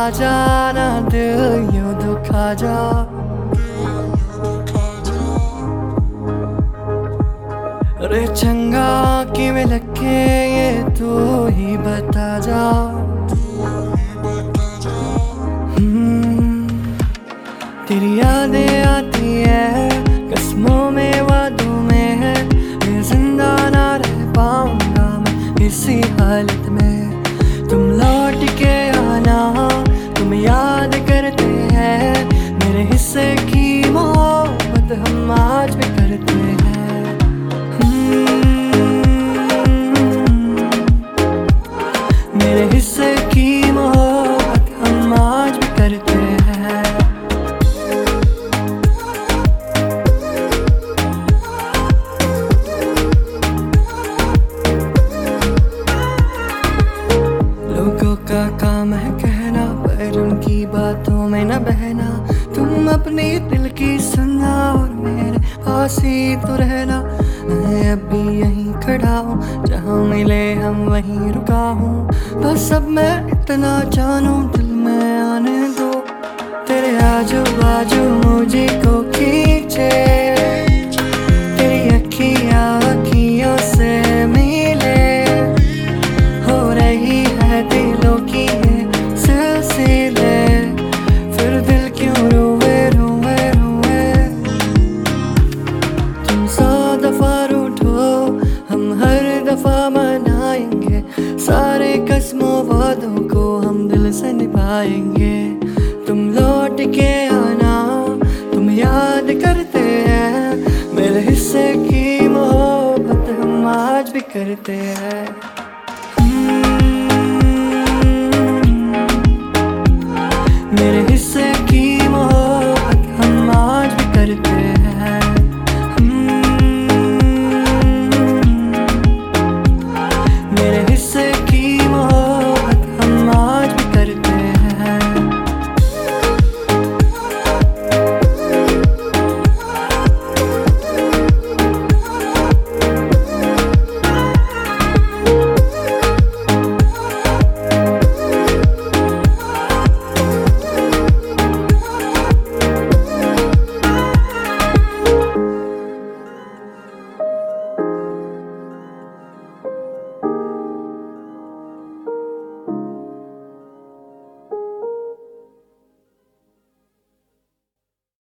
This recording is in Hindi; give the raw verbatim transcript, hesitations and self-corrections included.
जाना दिल यूं दुखा जा। रे चंगा किवें लगे ये तू ही बता जा। हम्म, तेरी यादें आती है कसमों में वादों में है, मैं जिंदा ना रह पाऊंगा मैं इसी हालत में। तुम लौट के आना, तुम याद करते हैं मेरे हिस्से की मोहब्बत हम आज भी करते हैं। मेरे हिस्से की मोहब्बत हम आज भी करते हैं। लोगों का काम है कहना पर उनकी बातों में न बहना। तुम अपनी दिल की सुनना और मेरे पास ही तो रहना। मैं अभी यहीं खड़ा हूँ, जहाँ मिले हम वहीं रुका हूँ। बस अब मैं इतना जानूं दिल में आने दो, तेरे आजू बाजू मुझे को खींचे। तेरी अखियाँ अखियों से मिले, हो रही है दिलों की ये सिलसिले। फिर दिल क्यों रोए रोए रोए। तुम सौ दफा रूठो हम हर दफा मनाएंगे, सारे कसमों वादों को हम दिल से निभाएंगे। तुम लौट के आना, तुम याद करते हैं मेरे हिस्से की मोहब्बत हम आज भी करते हैं।